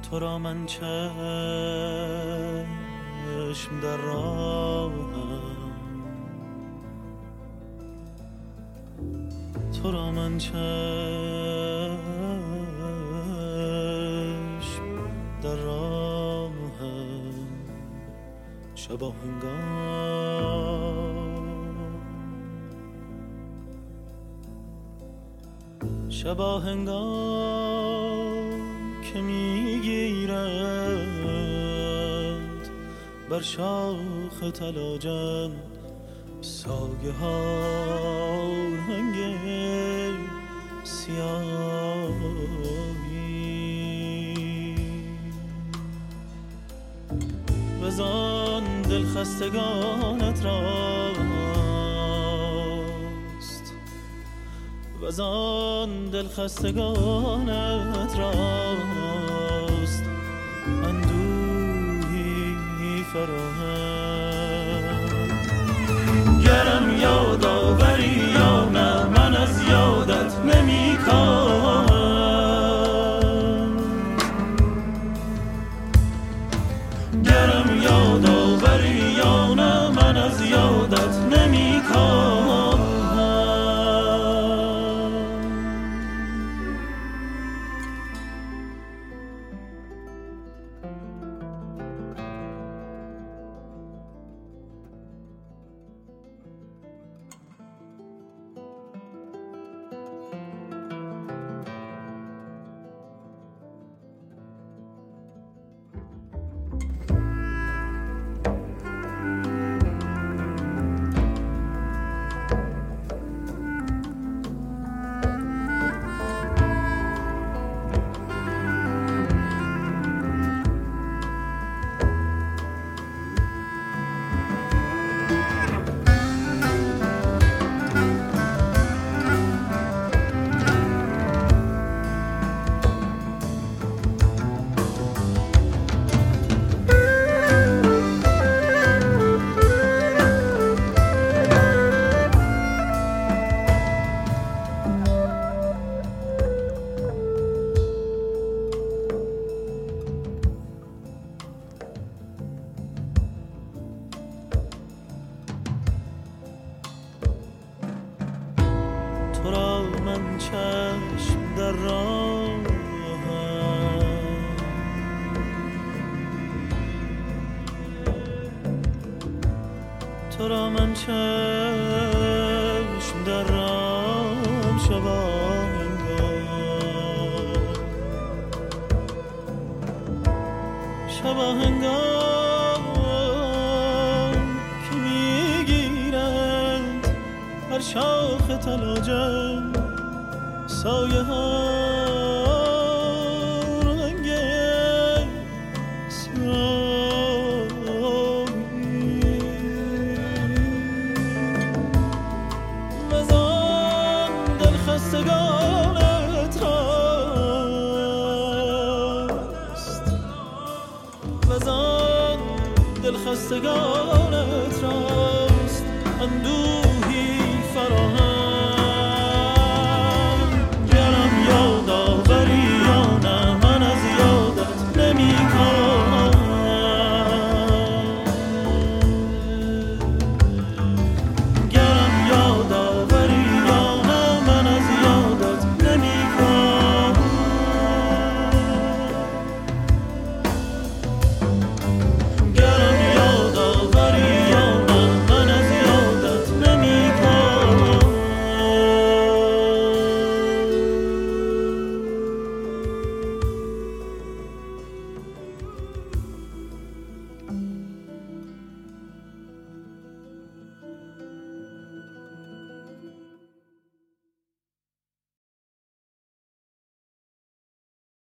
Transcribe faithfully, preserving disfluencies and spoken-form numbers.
تو را من چشم در راهم، تو را من چشم در راهم، شبا هنگام شبا هنگام که میگیرند بر شاخ تلاجن سایه ها رنگ سیاهی، وزان دل خستگانت راست، وزان دل خستگانت راست اندوهی فراهم. گرم یاد آوری یا نه من از یادت نمی کاهم، گرم یاد آوری یا نه من از یادت نمی کاهم. تو را من چشم در راهم، تو را من چشم در راهم، شبا هنگام شبا هنگام که میگیرند بر شاخ تلاجن سایه ها رنگ سیاهی، وزان دل خستگانت راست، وزان دل خستگان